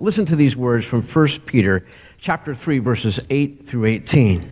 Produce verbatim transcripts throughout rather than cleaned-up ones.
Listen to these words from First Peter chapter three, verses eight through eighteen.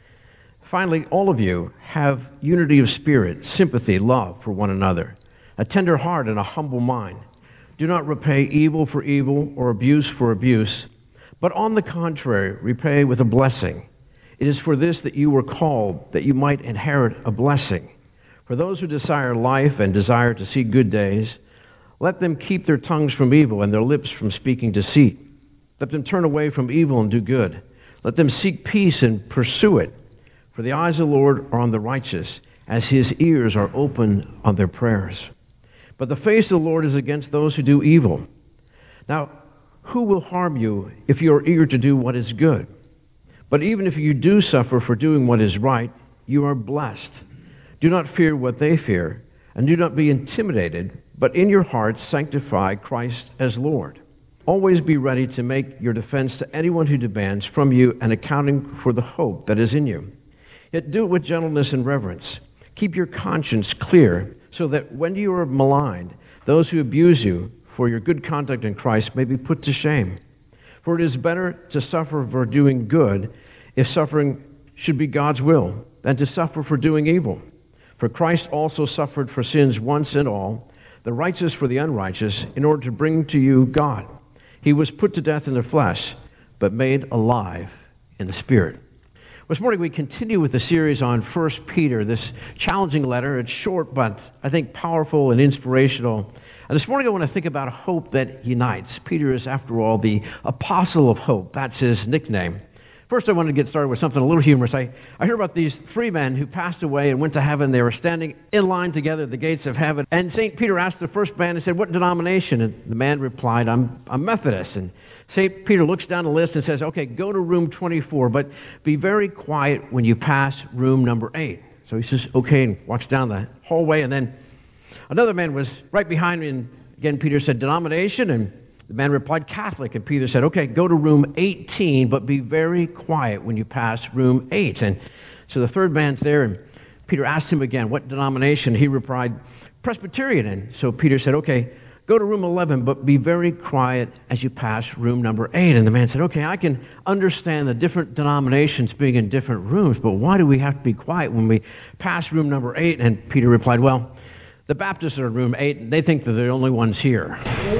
Finally, all of you have unity of spirit, sympathy, love for one another, a tender heart and a humble mind. Do not repay evil for evil or abuse for abuse, but on the contrary, repay with a blessing. It is for this that you were called, that you might inherit a blessing. For those who desire life and desire to see good days, let them keep their tongues from evil and their lips from speaking deceit. Let them turn away from evil and do good. Let them seek peace and pursue it. For the eyes of the Lord are on the righteous, as his ears are open on their prayers. But the face of the Lord is against those who do evil. Now, who will harm you if you are eager to do what is good? But even if you do suffer for doing what is right, you are blessed. Do not fear what they fear, and do not be intimidated, but in your hearts sanctify Christ as Lord. Always be ready to make your defense to anyone who demands from you an accounting for the hope that is in you. Yet do it with gentleness and reverence. Keep your conscience clear, so that when you are maligned, those who abuse you for your good conduct in Christ may be put to shame. For it is better to suffer for doing good, if suffering should be God's will, than to suffer for doing evil. For Christ also suffered for sins once and all, the righteous for the unrighteous, in order to bring to you God. He was put to death in the flesh, but made alive in the Spirit. This morning we continue with the series on First Peter, this challenging letter. It's short, but I think powerful and inspirational. And this morning I want to think about hope that unites. Peter is, after all, the apostle of hope. That's his nickname. First I want to get started with something a little humorous. I, I heard about these three men who passed away and went to heaven. They were standing in line together at the gates of heaven. And Saint Peter asked the first man and said, "What denomination?" And the man replied, I'm, I'm Methodist. And Saint Peter looks down the list and says, "Okay, go to room twenty-four, but be very quiet when you pass room number eight." So he says, "Okay," and walks down the hallway. And then another man was right behind me. And again, Peter said, "Denomination?" And the man replied, "Catholic." And Peter said, "Okay, go to room eighteen, but be very quiet when you pass room eight." And so the third man's there, and Peter asked him again, "What denomination?" He replied, "Presbyterian." And so Peter said, "Okay, go to room eleven, but be very quiet as you pass room number eight." And the man said, "Okay, I can understand the different denominations being in different rooms, but why do we have to be quiet when we pass room number eight?" And Peter replied, "Well, the Baptists are in room eight, and they think they're the only ones here."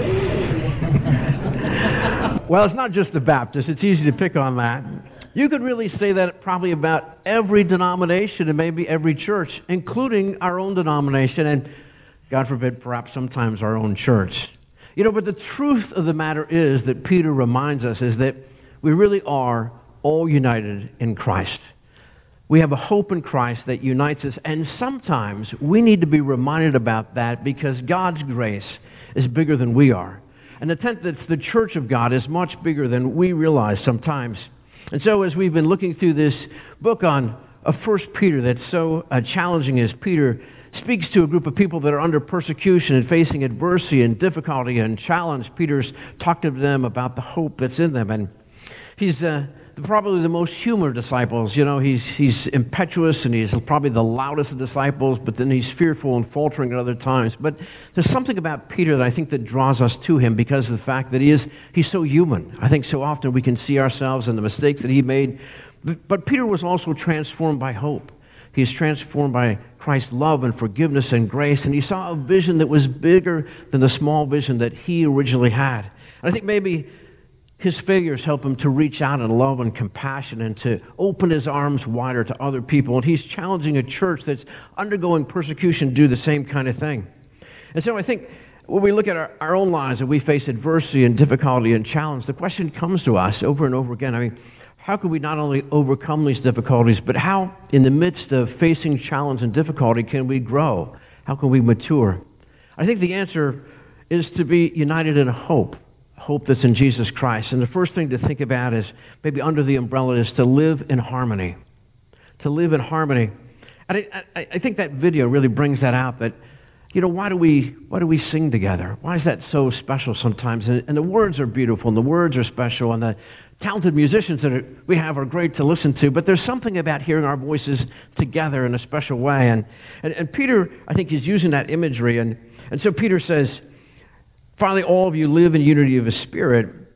Well, it's not just the Baptists. It's easy to pick on that. You could really say that probably about every denomination and maybe every church, including our own denomination, and God forbid, perhaps sometimes our own church. You know, but the truth of the matter is that Peter reminds us is that we really are all united in Christ. We have a hope in Christ that unites us, and sometimes we need to be reminded about that because God's grace is bigger than we are. And the tent that's the church of God is much bigger than we realize sometimes. And so as we've been looking through this book on of First Peter that's so uh, challenging, as Peter speaks to a group of people that are under persecution and facing adversity and difficulty and challenge, Peter's talked to them about the hope that's in them. And he's uh, probably the most human of disciples. You know, he's he's impetuous and he's probably the loudest of disciples, but then he's fearful and faltering at other times. But there's something about Peter that I think that draws us to him because of the fact that he is he's so human. I think so often we can see ourselves in the mistakes that he made. But, but Peter was also transformed by hope. He's transformed by Christ's love and forgiveness and grace, and he saw a vision that was bigger than the small vision that he originally had. And I think maybe his failures help him to reach out in love and compassion and to open his arms wider to other people. And he's challenging a church that's undergoing persecution to do the same kind of thing. And so I think when we look at our, our own lives and we face adversity and difficulty and challenge, the question comes to us over and over again, I mean, how can we not only overcome these difficulties, but how, in the midst of facing challenge and difficulty, can we grow? How can we mature? I think the answer is to be united in hope, hope that's in Jesus Christ. And the first thing to think about is, maybe under the umbrella, is to live in harmony. To live in harmony. And I, I, I think that video really brings that out, that, you know, why do we why do we sing together? Why is that so special sometimes? And, and the words are beautiful, and the words are special, and the talented musicians that are, we have are great to listen to, but there's something about hearing our voices together in a special way. And, and, and Peter, I think, is using that imagery. And, and so Peter says, "Finally, all of you live in unity of the Spirit,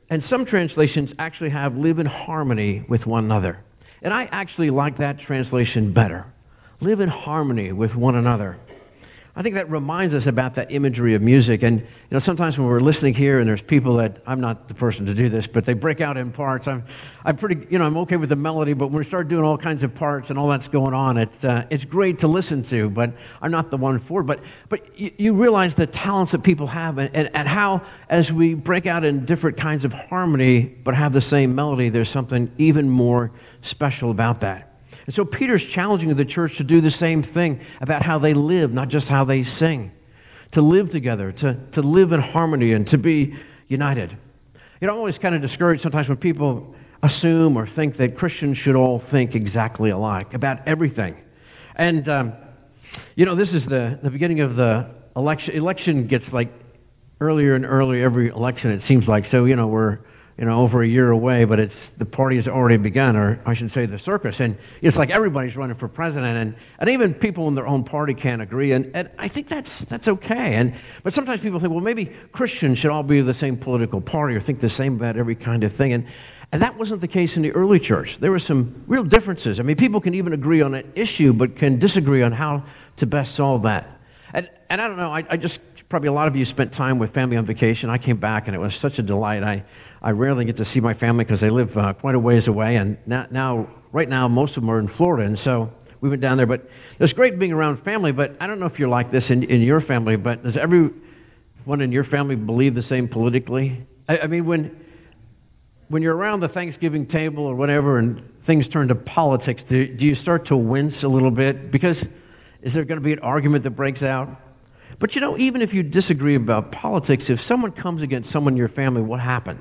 And some translations actually have live in harmony with one another. And I actually like that translation better. Live in harmony with one another. I think that reminds us about that imagery of music. And, you know, sometimes when we're listening here and there's people that, I'm not the person to do this, but they break out in parts. I'm, I'm pretty, you know, I'm okay with the melody, but when we start doing all kinds of parts and all that's going on, it, uh, it's great to listen to, but I'm not the one for it. But, but you, you realize the talents that people have and, and, and how, as we break out in different kinds of harmony, but have the same melody, there's something even more special about that. And so Peter's challenging the church to do the same thing about how they live, not just how they sing. To live together, to, to live in harmony, and to be united. You know, I'm always kind of discouraged sometimes when people assume or think that Christians should all think exactly alike about everything. And, um, you know, this is the, the beginning of the election. Election gets like earlier and earlier every election, it seems like. So, you know, we're you know, over a year away, but it's the party has already begun, or I should say the circus. And it's like everybody's running for president, and, and even people in their own party can't agree. And, and I think that's that's okay. And but sometimes people think, well, maybe Christians should all be the same political party or think the same about every kind of thing. And and that wasn't the case in the early church. There were some real differences. I mean, people can even agree on an issue, but can disagree on how to best solve that. And and I don't know. I, I just probably a lot of you spent time with family on vacation. I came back, and it was such a delight. I I rarely get to see my family because they live uh, quite a ways away, and now, now, right now, most of them are in Florida, and so we went down there. But it's great being around family, but I don't know if you're like this in, in your family, but does everyone in your family believe the same politically? I, I mean, when when you're around the Thanksgiving table or whatever, and things turn to politics, do, do you start to wince a little bit? Because is there going to be an argument that breaks out? But you know, even if you disagree about politics, if someone comes against someone in your family, what happens?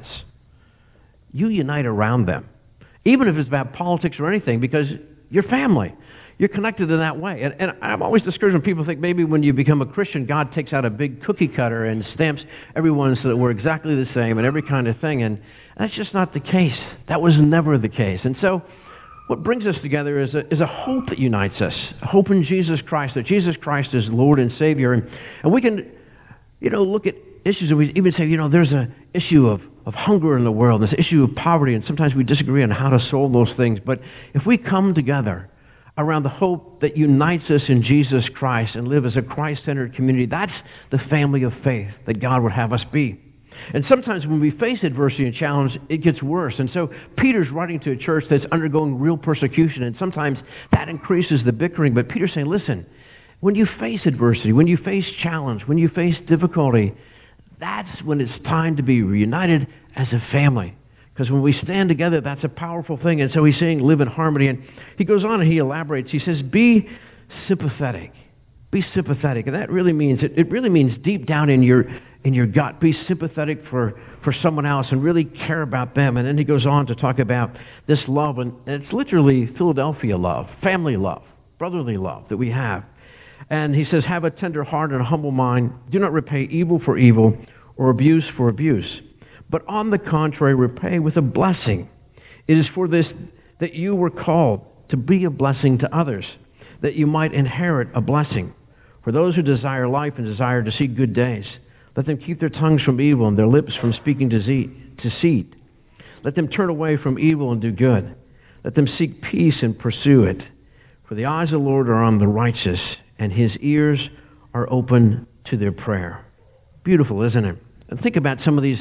You unite around them. Even if it's about politics or anything, because you're family. You're connected in that way. And, and I'm always discouraged when people think maybe when you become a Christian, God takes out a big cookie cutter and stamps everyone so that we're exactly the same and every kind of thing. And that's just not the case. That was never the case. And so what brings us together is a, is a hope that unites us, a hope in Jesus Christ, that Jesus Christ is Lord and Savior. And, and we can, you know, look at issues and we even say, you know, there's an issue of, of hunger in the world, this issue of poverty, and sometimes we disagree on how to solve those things. But if we come together around the hope that unites us in Jesus Christ and live as a Christ-centered community, that's the family of faith that God would have us be. And sometimes when we face adversity and challenge, it gets worse. And so Peter's writing to a church that's undergoing real persecution, and sometimes that increases the bickering. But Peter's saying, listen, when you face adversity, when you face challenge, when you face difficulty, that's when it's time to be reunited as a family. Because when we stand together, that's a powerful thing. And so he's saying live in harmony. And he goes on and he elaborates. He says, be sympathetic. Be sympathetic. And that really means, it, it really means deep down in your in your gut, be sympathetic for, for someone else and really care about them. And then he goes on to talk about this love. And it's literally Philadelphia love, family love, brotherly love that we have. And he says, have a tender heart and a humble mind. Do not repay evil for evil or abuse for abuse. But on the contrary, repay with a blessing. It is for this that you were called to be a blessing to others, that you might inherit a blessing. For those who desire life and desire to see good days, let them keep their tongues from evil and their lips from speaking deceit. Let them turn away from evil and do good. Let them seek peace and pursue it. For the eyes of the Lord are on the righteous, and his ears are open to their prayer. Beautiful, isn't it? And think about some of these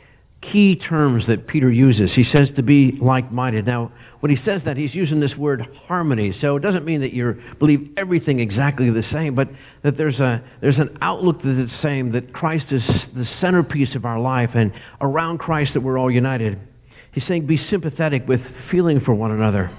key terms that Peter uses. He says to be like-minded. Now, when he says that, he's using this word harmony. So it doesn't mean that you believe everything exactly the same, but that there's a there's an outlook that is the same, that Christ is the centerpiece of our life, and around Christ that we're all united. He's saying be sympathetic with feeling for one another.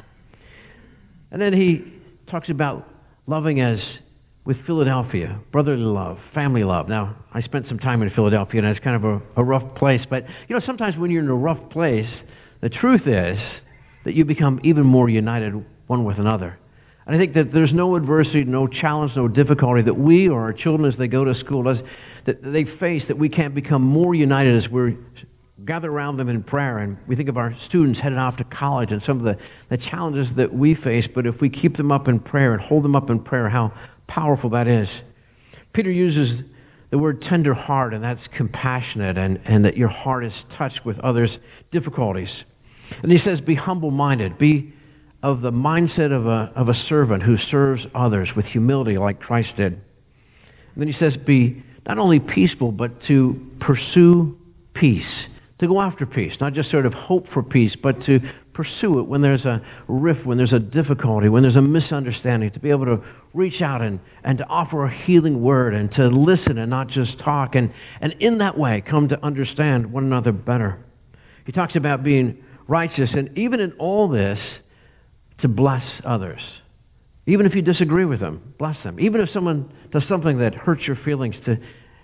And then he talks about loving as with Philadelphia, brotherly love, family love. Now, I spent some time in Philadelphia, and it's kind of a, a rough place. But, you know, sometimes when you're in a rough place, the truth is that you become even more united one with another. And I think that there's no adversity, no challenge, no difficulty that we or our children as they go to school, as, that they face, that we can't become more united as we're gather around them in prayer. And we think of our students headed off to college and some of the, the challenges that we face. But if we keep them up in prayer and hold them up in prayer, how powerful that is. Peter uses the word tender heart, and that's compassionate, and, and that your heart is touched with others' difficulties. And he says, be humble-minded. Be of the mindset of a, of a servant who serves others with humility like Christ did. And then he says, be not only peaceful, but to pursue peace, to go after peace, not just sort of hope for peace, but to pursue it when there's a rift, when there's a difficulty, when there's a misunderstanding, to be able to reach out and, and to offer a healing word and to listen and not just talk, and, and in that way come to understand one another better. He talks about being righteous, and even in all this, to bless others. Even if you disagree with them, bless them. Even if someone does something that hurts your feelings, to,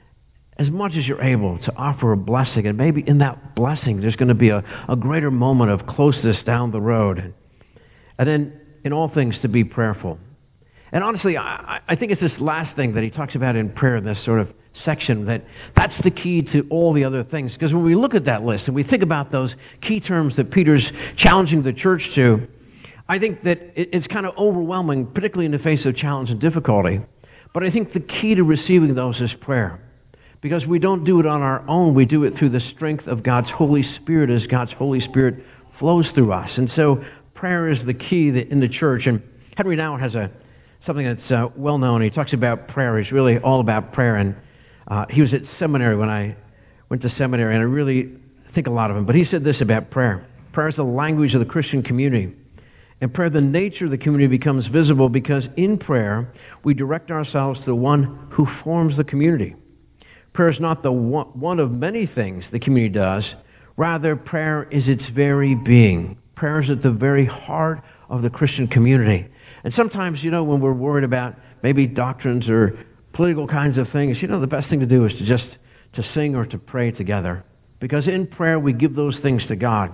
as much as you're able, to offer a blessing. And maybe in that blessing, there's going to be a, a greater moment of closeness down the road. And then, in all things, to be prayerful. And honestly, I, I think it's this last thing that he talks about in prayer, this sort of section, that that's the key to all the other things. Because when we look at that list and we think about those key terms that Peter's challenging the church to, I think that it's kind of overwhelming, particularly in the face of challenge and difficulty. But I think the key to receiving those is prayer. Because we don't do it on our own. We do it through the strength of God's Holy Spirit as God's Holy Spirit flows through us. And so prayer is the key in the church. And Henry Nouwen has a something that's uh, well known. He talks about prayer. He's really all about prayer. And uh, he was at seminary when I went to seminary, and I really think a lot of him. But he said this about prayer. Prayer is the language of the Christian community. In prayer, the nature of the community becomes visible because in prayer, we direct ourselves to the one who forms the community. Prayer is not the one, one of many things the community does. Rather, prayer is its very being. Prayer is at the very heart of the Christian community. And sometimes, you know, when we're worried about maybe doctrines or political kinds of things, you know, the best thing to do is to just to sing or to pray together. Because in prayer, we give those things to God.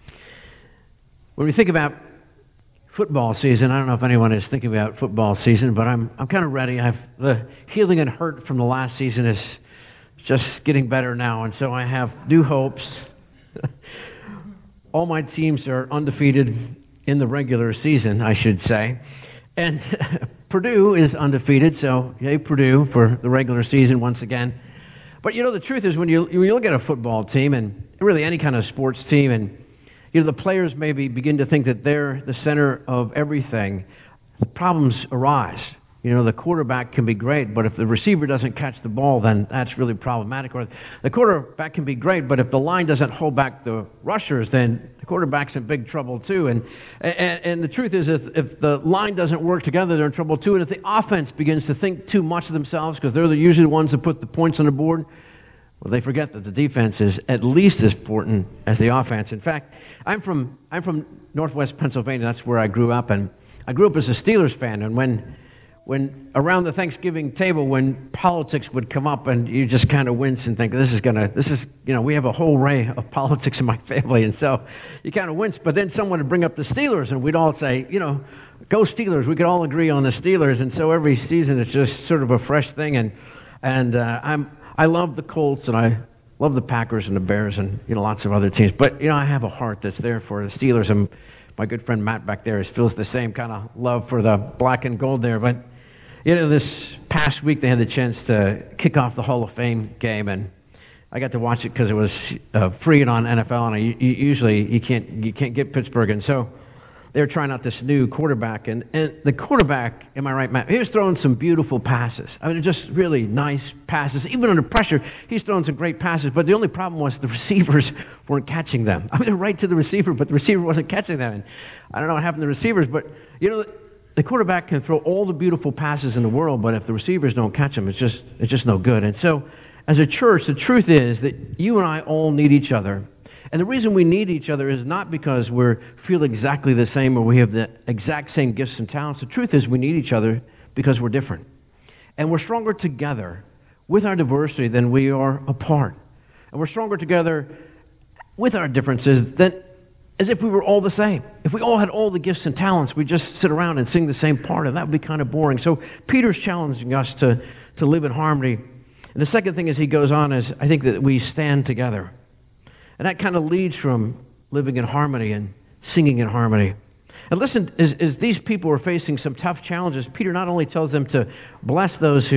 When we think about football season, I don't know if anyone is thinking about football season, but I'm I'm kind of ready. I've the healing and hurt from the last season is just getting better now, and so I have new hopes. All my teams are undefeated in the regular season, I should say, and Purdue is undefeated, so yay Purdue for the regular season once again. But you know, the truth is, when you when you look at a football team, and really any kind of sports team, and you know, the players maybe begin to think that they're the center of everything, problems arise. You know, the quarterback can be great, but if the receiver doesn't catch the ball, then that's really problematic. Or the quarterback can be great, but if the line doesn't hold back the rushers, then the quarterback's in big trouble too. And and, and the truth is, if, if the line doesn't work together, they're in trouble too. And if the offense begins to think too much of themselves, because they're usually the ones that put the points on the board, well, they forget that the defense is at least as important as the offense. In fact, I'm from I'm from Northwest Pennsylvania. That's where I grew up, and I grew up as a Steelers fan. And when when around the Thanksgiving table, when politics would come up, and you just kind of wince and think, this is gonna, this is, you know, we have a whole array of politics in my family, and so you kind of wince. But then someone would bring up the Steelers, and we'd all say, you know, go Steelers. We could all agree on the Steelers, and so every season it's just sort of a fresh thing. And and uh, I'm I love the Colts, and I love the Packers and the Bears, and you know, lots of other teams. But you know, I have a heart that's there for the Steelers, and my good friend Matt back there feels the same kind of love for the black and gold there. But you know, this past week they had the chance to kick off the Hall of Fame game, and I got to watch it because it was uh, free and on N F L, and I, you, usually you can't you can't get Pittsburgh, and so they were trying out this new quarterback, and, and the quarterback, am I right, Matt? He was throwing some beautiful passes. I mean, just really nice passes. Even under pressure, he's throwing some great passes, but the only problem was the receivers weren't catching them. I mean, they're right to the receiver, but the receiver wasn't catching them. And I don't know what happened to the receivers, but, you know, the quarterback can throw all the beautiful passes in the world, but if the receivers don't catch them, it's just it's just no good. And so, as a church, the truth is that you and I all need each other. And the reason we need each other is not because we feel exactly the same or we have the exact same gifts and talents. The truth is we need each other because we're different. And we're stronger together with our diversity than we are apart. And we're stronger together with our differences than as if we were all the same. If we all had all the gifts and talents, we'd just sit around and sing the same part, and that would be kind of boring. So Peter's challenging us to, to live in harmony. And the second thing as he goes on is I think that we stand together. And that kind of leads from living in harmony and singing in harmony. And listen, as, as these people are facing some tough challenges, Peter not only tells them to bless those who,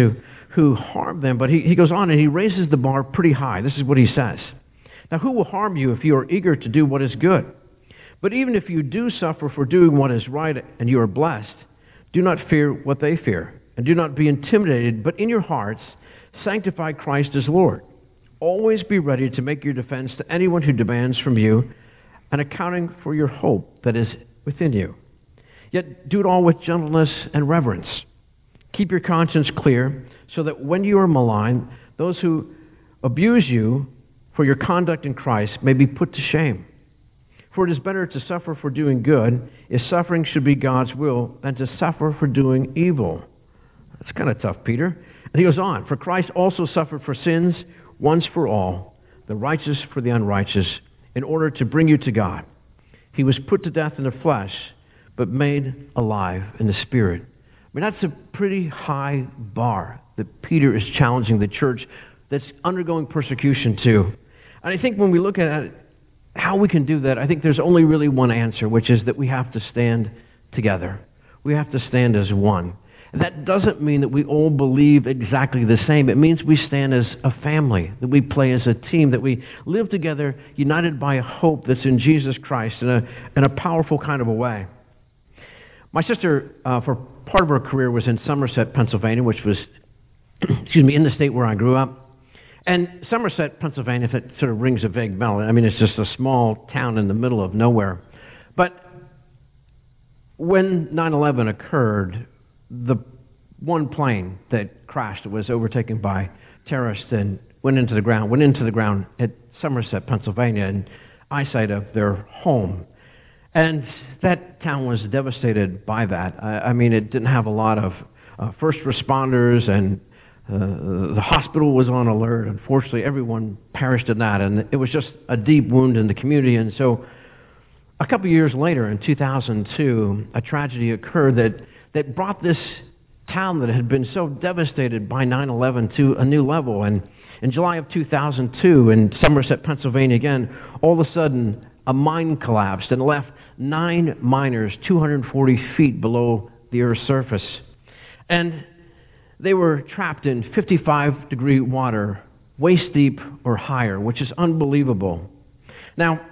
who harm them. But he, he goes on and he raises the bar pretty high. This is what he says. Now, who will harm you if you are eager to do what is good? But even if you do suffer for doing what is right and you are blessed, do not fear what they fear, and do not be intimidated, but in your hearts sanctify Christ as Lord. Always be ready to make your defense to anyone who demands from you, and accounting for your hope that is within you. Yet do it all with gentleness and reverence. Keep your conscience clear, so that when you are maligned, those who abuse you for your conduct in Christ may be put to shame. For it is better to suffer for doing good, if suffering should be God's will, than to suffer for doing evil. That's kind of tough, Peter. And he goes on, for Christ also suffered for sins once for all, the righteous for the unrighteous, in order to bring you to God. He was put to death in the flesh, but made alive in the Spirit. I mean, that's a pretty high bar that Peter is challenging the church that's undergoing persecution to. And I think when we look at it, how we can do that, I think there's only really one answer, which is that we have to stand together. We have to stand as one. And that doesn't mean that we all believe exactly the same. It means we stand as a family, that we play as a team, that we live together united by a hope that's in Jesus Christ in a, in a powerful kind of a way. My sister, uh, for part of her career, was in Somerset, Pennsylvania, which was, excuse me, in the state where I grew up. And Somerset, Pennsylvania, if it sort of rings a vague bell, I mean, it's just a small town in the middle of nowhere. But when nine eleven occurred, the one plane that crashed was overtaken by terrorists and went into the ground, went into the ground at Somerset, Pennsylvania, in eyesight of their home. And that town was devastated by that. I, I mean, it didn't have a lot of uh, first responders, and uh, the hospital was on alert. Unfortunately, everyone perished in that, and it was just a deep wound in the community. And so a couple of years later, in two thousand two, a tragedy occurred that, that brought this town that had been so devastated by nine eleven to a new level. And in July of two thousand two, in Somerset, Pennsylvania, again, all of a sudden, a mine collapsed and left nine miners two hundred forty feet below the Earth's surface. And they were trapped in fifty-five degree water, waist deep or higher, which is unbelievable. Now,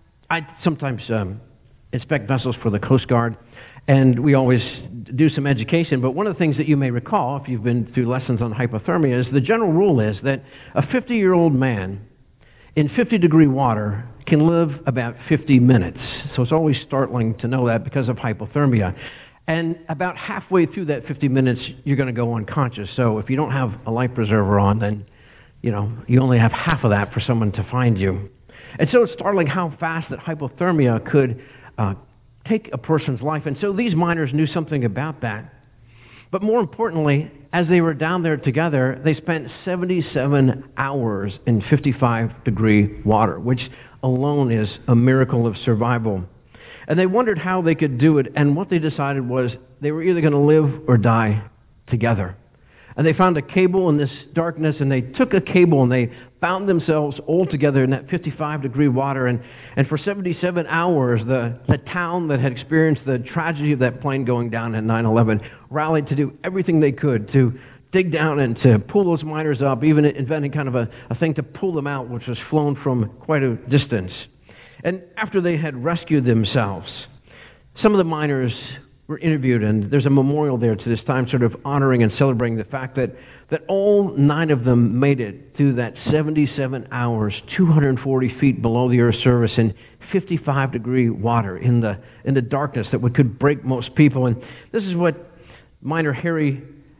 I sometimes um, inspect vessels for the Coast Guard, and we always do some education. But one of the things that you may recall, if you've been through lessons on hypothermia, is the general rule is that a fifty-year-old man in fifty degree water can live about fifty minutes. So it's always startling to know that because of hypothermia. And about halfway through that fifty minutes, you're going to go unconscious. So if you don't have a life preserver on, then, you know, you only have half of that for someone to find you. And so it's startling how fast that hypothermia could uh, take a person's life. And so these miners knew something about that. But more importantly, as they were down there together, they spent seventy-seven hours in fifty-five degree water, which alone is a miracle of survival. And they wondered how they could do it, and what they decided was they were either going to live or die together. And they found a cable in this darkness, and they took a cable and they found themselves all together in that fifty-five degree water. And, and for seventy-seven hours, the, the town that had experienced the tragedy of that plane going down in nine eleven rallied to do everything they could to dig down and to pull those miners up, even inventing kind of a, a thing to pull them out, which was flown from quite a distance. And after they had rescued themselves, some of the miners were interviewed, and there's a memorial there to this time, sort of honoring and celebrating the fact that, that all nine of them made it through that seventy-seven hours, two hundred forty feet below the Earth's surface in fifty-five degree water in the, in the darkness that would, could break most people. And this is what miner Harry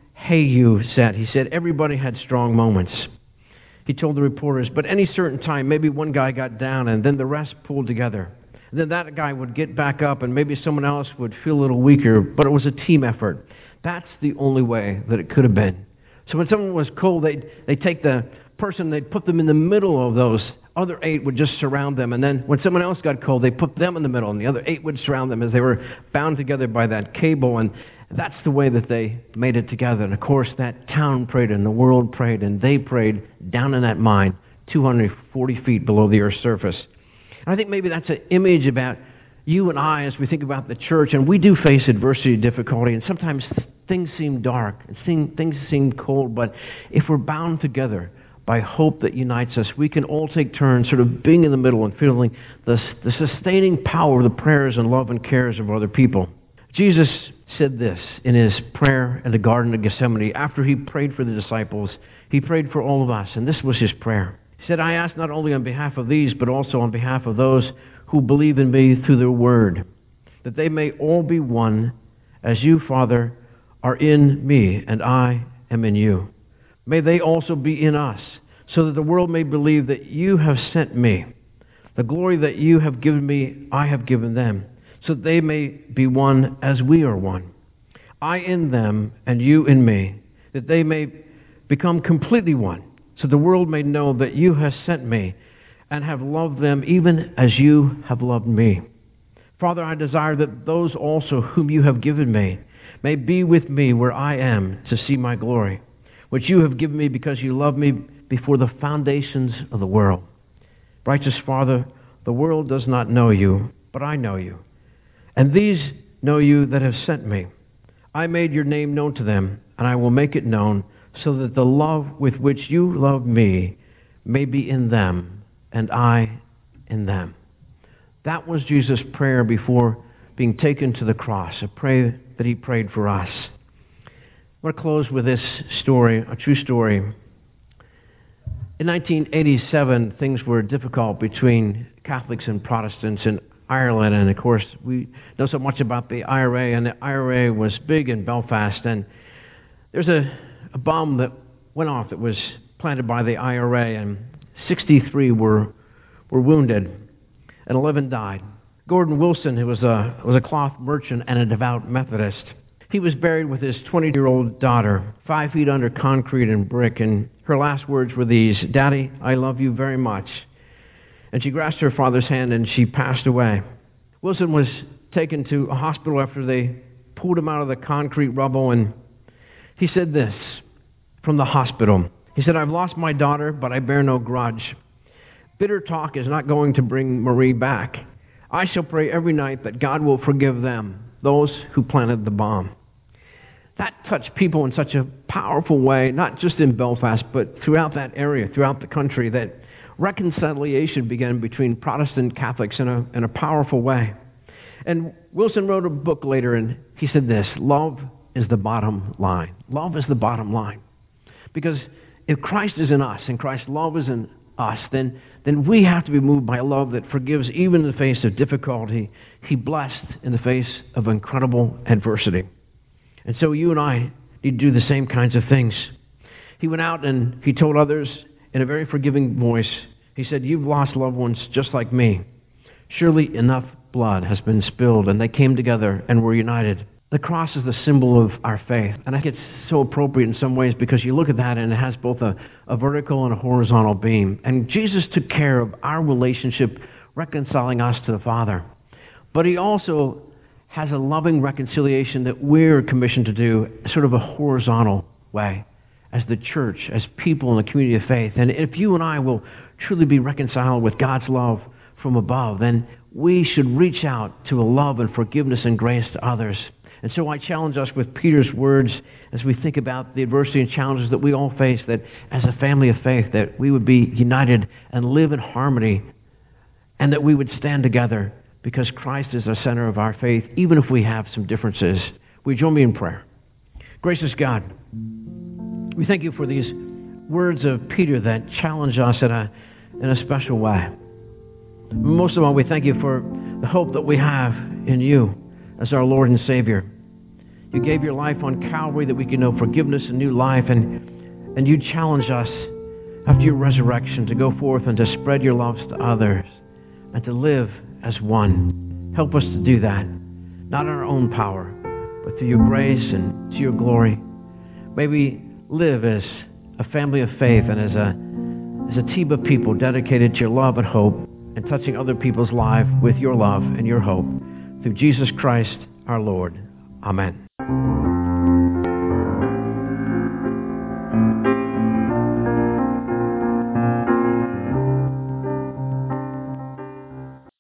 Hayeu said. He said, everybody had strong moments. He told the reporters, but any certain time, maybe one guy got down and then the rest pulled together. And then that guy would get back up and maybe someone else would feel a little weaker, but it was a team effort. That's the only way that it could have been. So when someone was cold, they'd, they'd take the person, they'd put them in the middle of those. Other eight would just surround them. And then when someone else got cold, they put them in the middle, and the other eight would surround them as they were bound together by that cable. And that's the way that they made it together. And of course, that town prayed, and the world prayed, and they prayed down in that mine, two hundred forty feet below the Earth's surface. And I think maybe that's an image about you and I as we think about the church. And we do face adversity and difficulty, and sometimes things seem dark, and seem, things seem cold, but if we're bound together by hope that unites us, we can all take turns sort of being in the middle and feeling the, the sustaining power of the prayers and love and cares of other people. Jesus said this in his prayer in the Garden of Gethsemane. After he prayed for the disciples, he prayed for all of us, and this was his prayer. He said, I ask not only on behalf of these, but also on behalf of those who believe in me through their word, that they may all be one, as you, Father, are in me, and I am in you. May they also be in us, so that the world may believe that you have sent me. The glory that you have given me, I have given them, so that they may be one as we are one. I in them, and you in me, that they may become completely one, so the world may know that you have sent me, and have loved them even as you have loved me. Father, I desire that those also whom you have given me may be with me where I am to see my glory, which you have given me because you loved me before the foundations of the world. Righteous Father, the world does not know you, but I know you. And these know you that have sent me. I made your name known to them, and I will make it known, so that the love with which you love me may be in them, and I in them. That was Jesus' prayer before being taken to the cross, a prayer that he prayed for us. I want to close with this story, a true story. In nineteen eighty-seven, things were difficult between Catholics and Protestants in Ireland, and of course, we know so much about the I R A, and the I R A was big in Belfast, and there's a, a bomb that went off that was planted by the I R A, and sixty-three were were wounded, and eleven died. Gordon Wilson, who was a was a cloth merchant and a devout Methodist, he was buried with his twenty-year-old daughter, five feet under concrete and brick, and her last words were these: "Daddy, I love you very much." And she grasped her father's hand and she passed away. Wilson was taken to a hospital after they pulled him out of the concrete rubble, and he said this from the hospital. He said, "I've lost my daughter, but I bear no grudge. Bitter talk is not going to bring Marie back. I shall pray every night that God will forgive them, those who planted the bomb." That touched people in such a powerful way, not just in Belfast, but throughout that area, throughout the country, that reconciliation began between Protestant Catholics in a, in a powerful way. And Wilson wrote a book later, and he said this: love is the bottom line. Love is the bottom line. Because if Christ is in us and Christ's love is in us, then, then we have to be moved by a love that forgives even in the face of difficulty. He blessed in the face of incredible adversity. And so you and I need to do the same kinds of things. He went out and he told others in a very forgiving voice, he said, "You've lost loved ones just like me. Surely enough blood has been spilled," and they came together and were united. The cross is the symbol of our faith, and I think it's so appropriate in some ways because you look at that and it has both a, a vertical and a horizontal beam. And Jesus took care of our relationship, reconciling us to the Father. But he also has a loving reconciliation that we're commissioned to do, sort of a horizontal way, as the church, as people in the community of faith. And if you and I will truly be reconciled with God's love from above, then we should reach out to a love and forgiveness and grace to others. And so I challenge us with Peter's words as we think about the adversity and challenges that we all face, that as a family of faith, that we would be united and live in harmony, and that we would stand together because Christ is the center of our faith, even if we have some differences. Will you join me in prayer? Gracious God, we thank you for these words of Peter that challenge us in a, in a special way. Most of all, we thank you for the hope that we have in you as our Lord and Savior. You gave your life on Calvary that we can know forgiveness and new life, and, and you challenge us after your resurrection to go forth and to spread your loves to others and to live as one. Help us to do that, not in our own power, but through your grace and to your glory. May we live as a family of faith and as a, as a team of people dedicated to your love and hope and touching other people's lives with your love and your hope. Through Jesus Christ our Lord. Amen.